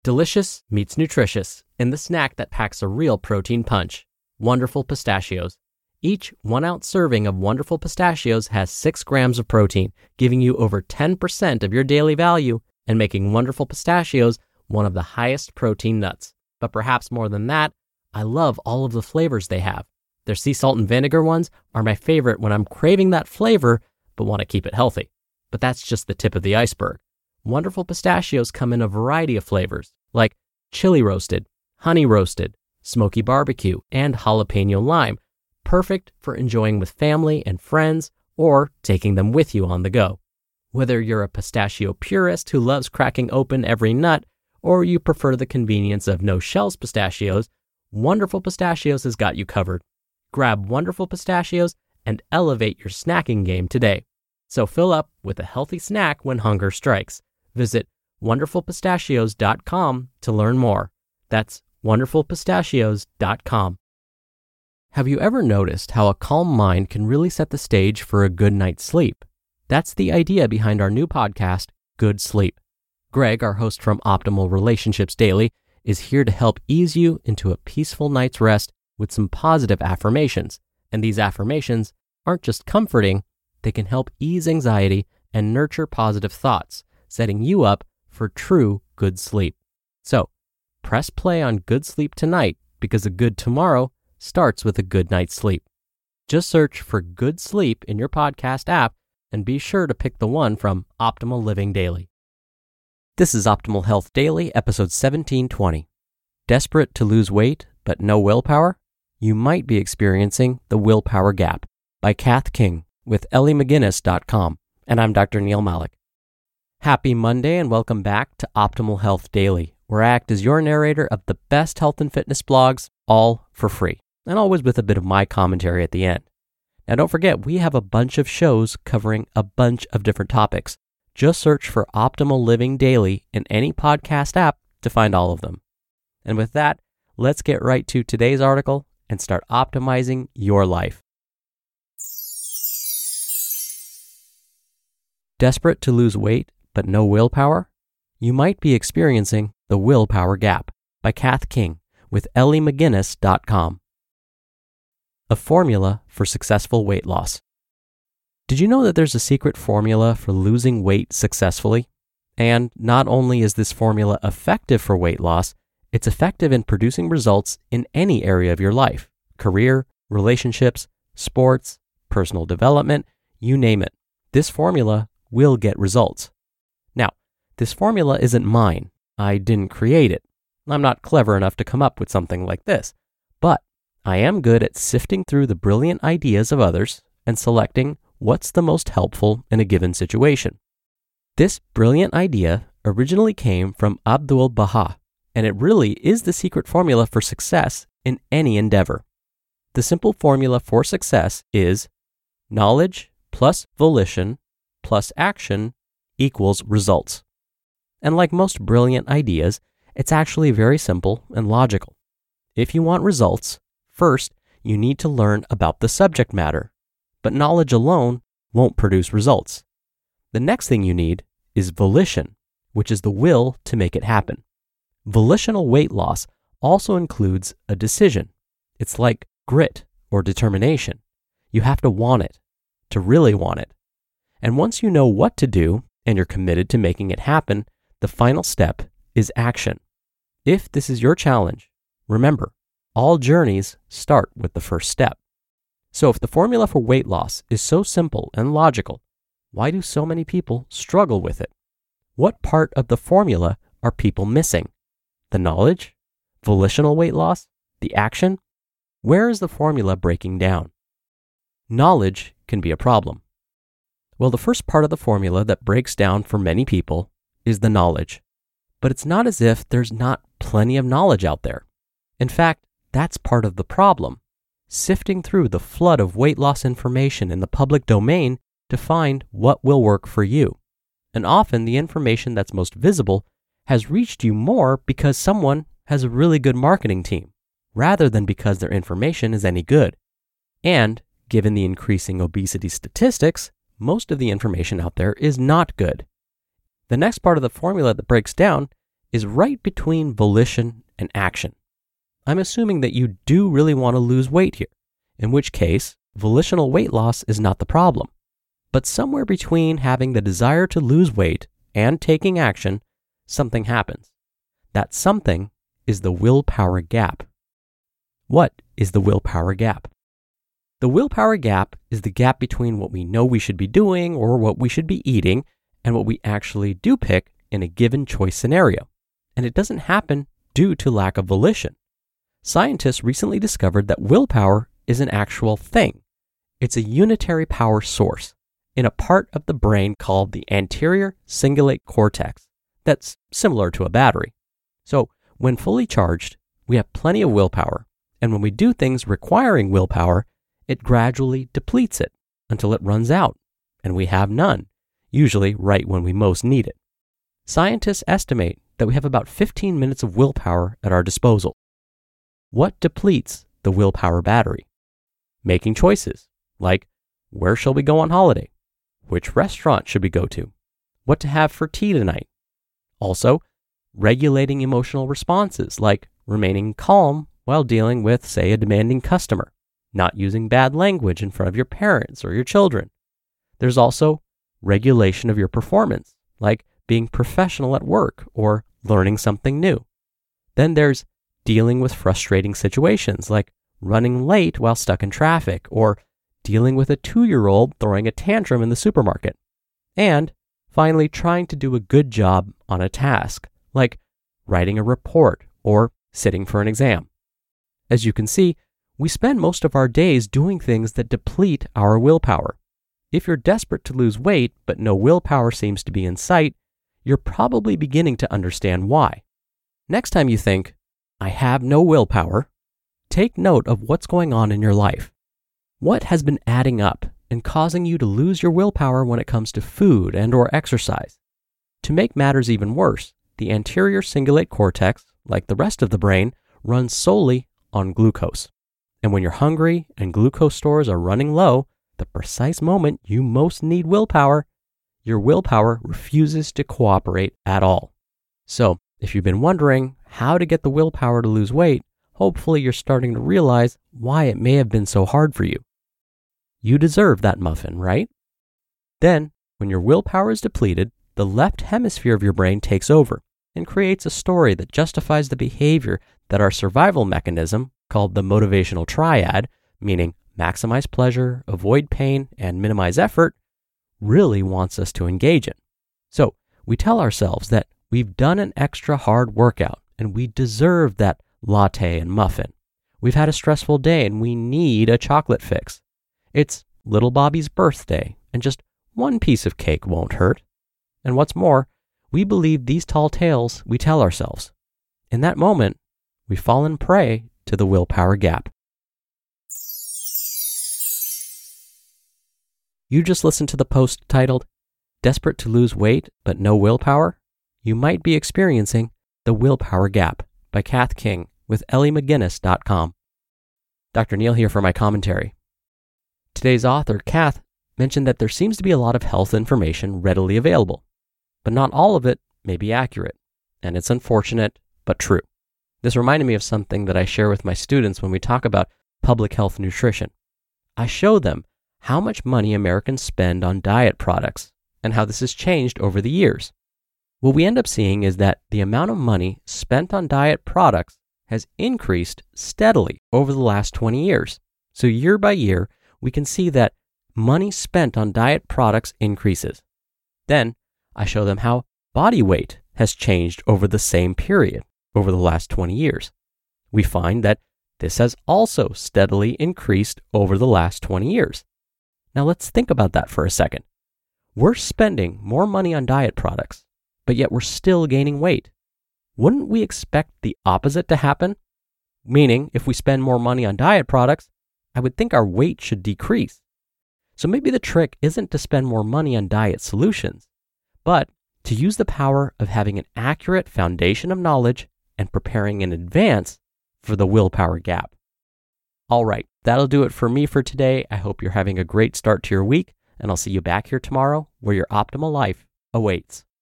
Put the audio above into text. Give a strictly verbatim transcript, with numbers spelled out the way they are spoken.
Delicious meets nutritious in the snack that packs a real protein punch. Wonderful Pistachios. Each one-ounce serving of Wonderful Pistachios has six grams of protein, giving you over ten percent of your daily value and making Wonderful Pistachios one of the highest protein nuts. But perhaps more than that, I love all of the flavors they have. Their sea salt and vinegar ones are my favorite when I'm craving that flavor but want to keep it healthy. But that's just the tip of the iceberg. Wonderful Pistachios come in a variety of flavors, like chili roasted, honey roasted, smoky barbecue, and jalapeno lime, perfect for enjoying with family and friends or taking them with you on the go. Whether you're a pistachio purist who loves cracking open every nut, or you prefer the convenience of no-shells pistachios, Wonderful Pistachios has got you covered. Grab Wonderful Pistachios and elevate your snacking game today. So fill up with a healthy snack when hunger strikes. Visit wonderful pistachios dot com to learn more. That's wonderful pistachios dot com. Have you ever noticed how a calm mind can really set the stage for a good night's sleep? That's the idea behind our new podcast, Good Sleep. Greg, our host from Optimal Relationships Daily, is here to help ease you into a peaceful night's rest with some positive affirmations. And these affirmations aren't just comforting, they can help ease anxiety and nurture positive thoughts, setting you up for true good sleep. So, press play on Good Sleep tonight because a good tomorrow starts with a good night's sleep. Just search for Good Sleep in your podcast app and be sure to pick the one from Optimal Living Daily. This is Optimal Health Daily, episode seventeen twenty. Desperate to lose weight but no willpower? You might be experiencing the willpower gap by Kath King with ellie mcginnis dot com, and I'm Doctor Neil Malik. Happy Monday and welcome back to Optimal Health Daily, where I act as your narrator of the best health and fitness blogs, all for free, and always with a bit of my commentary at the end. Now don't forget, we have a bunch of shows covering a bunch of different topics. Just search for Optimal Living Daily in any podcast app to find all of them. And with that, let's get right to today's article and start optimizing your life. Desperate to lose weight but no willpower? You might be experiencing the willpower gap by Kath King with ellie mcginnis dot com. A formula for successful weight loss. Did you know that there's a secret formula for losing weight successfully? And not only is this formula effective for weight loss, it's effective in producing results in any area of your life: career, relationships, sports, personal development, you name it. This formula will get results. Now, this formula isn't mine. I didn't create it. I'm not clever enough to come up with something like this, but I am good at sifting through the brilliant ideas of others and selecting what's the most helpful in a given situation. This brilliant idea originally came from Abdul Baha, and it really is the secret formula for success in any endeavor. The simple formula for success is knowledge plus volition plus action equals results. And like most brilliant ideas, it's actually very simple and logical. If you want results, first you need to learn about the subject matter, but knowledge alone won't produce results. The next thing you need is volition, which is the will to make it happen. Volitional weight loss also includes a decision. It's like grit or determination. You have to want it, to really want it. And once you know what to do and you're committed to making it happen, the final step is action. If this is your challenge, remember, all journeys start with the first step. So if the formula for weight loss is so simple and logical, why do so many people struggle with it? What part of the formula are people missing? The knowledge? Volitional weight loss? The action? Where is the formula breaking down? Knowledge can be a problem. Well, the first part of the formula that breaks down for many people is the knowledge. But it's not as if there's not plenty of knowledge out there. In fact, that's part of the problem. Sifting through the flood of weight loss information in the public domain to find what will work for you. And often the information that's most visible has reached you more because someone has a really good marketing team, rather than because their information is any good. And given the increasing obesity statistics, most of the information out there is not good. The next part of the formula that breaks down is right between volition and action. I'm assuming that you do really want to lose weight here, in which case volitional weight loss is not the problem. But somewhere between having the desire to lose weight and taking action, something happens. That something is the willpower gap. What is the willpower gap? The willpower gap is the gap between what we know we should be doing or what we should be eating and what we actually do pick in a given choice scenario. And it doesn't happen due to lack of volition. Scientists recently discovered that willpower is an actual thing. It's a unitary power source in a part of the brain called the anterior cingulate cortex that's similar to a battery. So when fully charged, we have plenty of willpower, and when we do things requiring willpower, it gradually depletes it until it runs out, and we have none, usually right when we most need it. Scientists estimate that we have about fifteen minutes of willpower at our disposal. What depletes the willpower battery? Making choices, like where shall we go on holiday? Which restaurant should we go to? What to have for tea tonight? Also, regulating emotional responses, like remaining calm while dealing with, say, a demanding customer, not using bad language in front of your parents or your children. There's also regulation of your performance, like being professional at work or learning something new. Then there's dealing with frustrating situations, like running late while stuck in traffic or dealing with a two-year-old throwing a tantrum in the supermarket. And finally, trying to do a good job on a task, like writing a report or sitting for an exam. As you can see, we spend most of our days doing things that deplete our willpower. If you're desperate to lose weight, but no willpower seems to be in sight, you're probably beginning to understand why. Next time you think, I have no willpower, take note of what's going on in your life. What has been adding up and causing you to lose your willpower when it comes to food and or exercise? To make matters even worse, the anterior cingulate cortex, like the rest of the brain, runs solely on glucose. And when you're hungry and glucose stores are running low, the precise moment you most need willpower, your willpower refuses to cooperate at all. So, if you've been wondering how to get the willpower to lose weight, hopefully you're starting to realize why it may have been so hard for you. You deserve that muffin, right? Then, when your willpower is depleted, the left hemisphere of your brain takes over and creates a story that justifies the behavior that our survival mechanism, called the motivational triad, meaning maximize pleasure, avoid pain, and minimize effort, really wants us to engage in. So we tell ourselves that we've done an extra hard workout and we deserve that latte and muffin. We've had a stressful day and we need a chocolate fix. It's little Bobby's birthday and just one piece of cake won't hurt. And what's more, we believe these tall tales we tell ourselves. In that moment, we fall in prey to the willpower gap. You just listened to the post titled, Desperate to Lose Weight But No Willpower? You might be experiencing the willpower gap by Kath King with Ellie McGinnis dot com. Doctor Neal here for my commentary. Today's author, Kath, mentioned that there seems to be a lot of health information readily available, but not all of it may be accurate, and it's unfortunate but true. This reminded me of something that I share with my students when we talk about public health nutrition. I show them how much money Americans spend on diet products and how this has changed over the years. What we end up seeing is that the amount of money spent on diet products has increased steadily over the last twenty years. So year by year, we can see that money spent on diet products increases. Then I show them how body weight has changed over the same period, over the last twenty years. We find that this has also steadily increased over the last twenty years. Now let's think about that for a second. We're spending more money on diet products, but yet we're still gaining weight. Wouldn't we expect the opposite to happen? Meaning, if we spend more money on diet products, I would think our weight should decrease. So maybe the trick isn't to spend more money on diet solutions, but to use the power of having an accurate foundation of knowledge and preparing in advance for the willpower gap. All right, that'll do it for me for today. I hope you're having a great start to your week, and I'll see you back here tomorrow where your optimal life awaits.